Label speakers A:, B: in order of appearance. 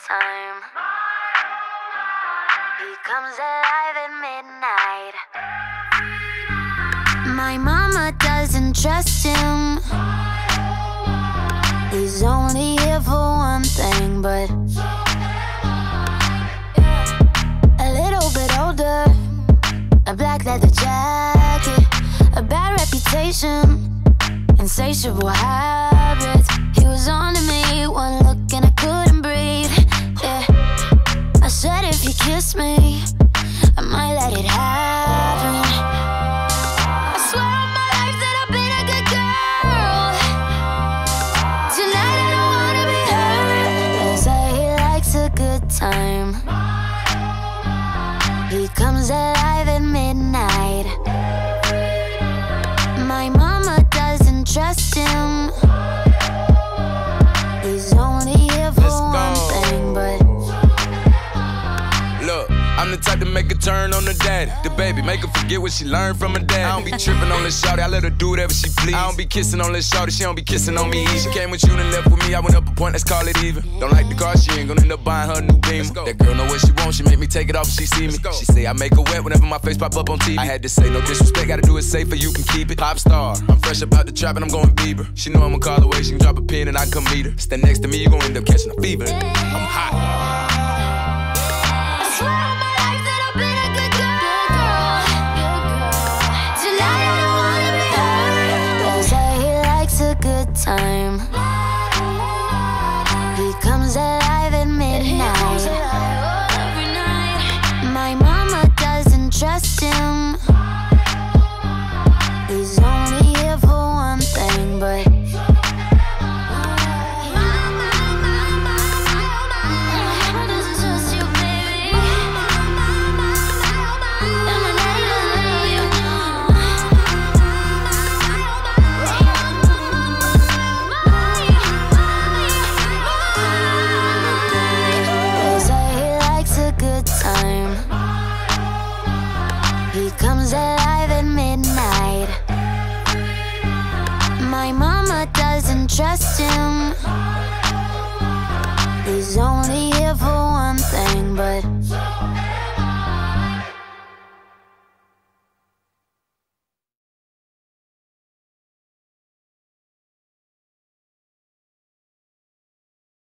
A: time. He comes alive at midnight. My mama doesn't trust him. He's only here for one thing, but a little bit older, a black leather jacket, a bad reputation, insatiable habits. He was on to me, one look and I couldn't breathe. Yeah, I said if he kissed me, I might let it happen. I swear on my life that I've been a good girl. Tonight I don't wanna be hurt. They say he likes a good time. He comes alive at midnight. My mama doesn't trust him. He's only here for one thing, but
B: look, I'm the type to make a turn on the daddy. The baby, make her forget what she learned from her dad. I don't be tripping on this shawty, I let her do whatever she please. I don't be kissing on this shawty, she don't be kissing on me. She came with you and left with me, I went up a point, let's call it even. Don't like the car, she ain't gonna end up buying her a new Beamer. That girl know what she wants, she make me take it off if she see me. She say I make her wet whenever my face pop up on TV. I had to say no disrespect, gotta do it safer, you can keep it. Pop star, I'm fresh about the trap and I'm going Bieber. She know I'ma call away, she can drop a pin and I can come meet her. Stand next to me, you gon' end up catching a fever. I'm hot.
A: Time. He comes alive at midnight. My mama doesn't trust him. He's only here for one thing, but comes alive at midnight. My mama doesn't trust him. He's only here for one thing, but